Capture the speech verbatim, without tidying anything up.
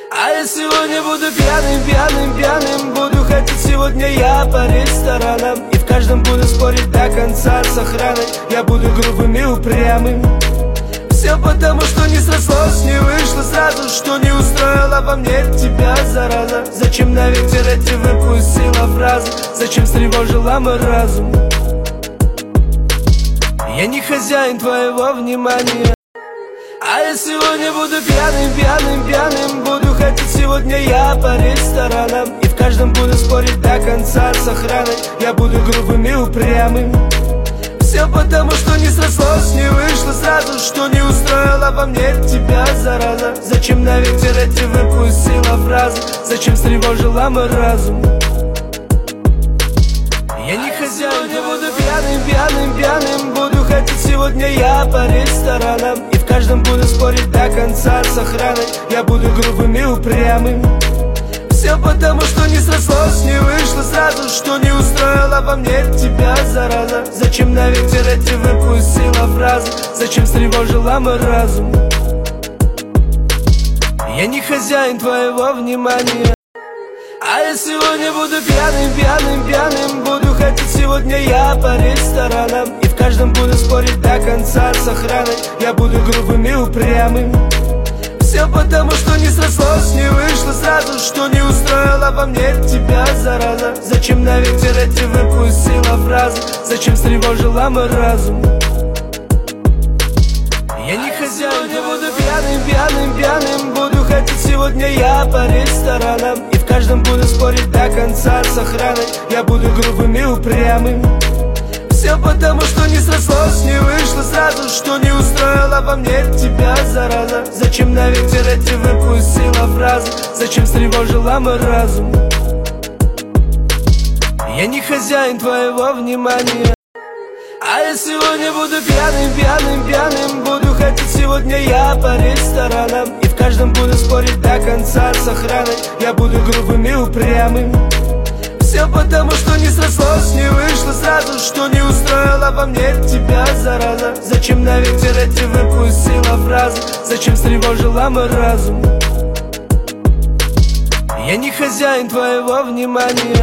А я сегодня буду пьяным, пьяным, пьяным. Буду ходить сегодня я по ресторанам, и в каждом буду спорить до конца с охраной. Я буду грубым и упрямым. Все потому, что не срослось, не вышло сразу, что не устроила во мне тебя, зараза. Зачем на ветер эти выпустила фразы? Зачем встревожила мой разум? Я не хозяин твоего внимания. А я сегодня буду пьяным, пьяным, пьяным. Буду ходить сегодня я по ресторанам, и в каждом буду спорить до конца с охраной. Я буду грубым и упрямым. Все потому, что не срослось, не вышло сразу, что не устроила во мне тебя, зараза. Зачем на ветер эти выпустила фразы? Зачем встревожила мой разум? Я не хозяин, я буду пьяным, пьяным, пьяным. Буду ходить сегодня я по ресторанам, и в каждом буду спорить до конца с охраной. Я буду грубым и упрямым. Все потому, что не срослось, не вышло сразу, что не устроила во мне тебя, зараза. Зачем на ветер эти выпустила фразы? Зачем встревожила мой разум? Я не хозяин твоего внимания. А я сегодня буду пьяным, пьяным, пьяным. Буду ходить сегодня я по ресторанам, и в каждом буду спорить до конца с охраной. Я буду грубым и упрямым. Все потому, что не срослось, не вышло сразу, что не устроила во мне тебя, зараза. Зачем на ветер эти выпустила фразы? Зачем встревожила мой разум? Я не хозяин, я буду пьяным, пьяным, пьяным. Буду ходить сегодня я по ресторанам, и в каждом буду спорить до конца с охраной. Я буду грубым и упрямым. Все потому, что не срослось, не вышло сразу, что не устроила во мне тебя, зараза. Зачем на ветер эти выпустила фразы? Зачем встревожила мой разум? Я не хозяин твоего внимания. А я сегодня буду пьяным, пьяным, пьяным. Буду ходить сегодня я по ресторанам, и в каждом буду спорить до конца с охраной. Я буду грубым и упрямым. Все потому, что не срослось, не вышло сразу, что не устроила во мне тебя, зараза. Зачем на ветер эти выпустила фразы? Зачем встревожила мой разум? Я не хозяин твоего внимания.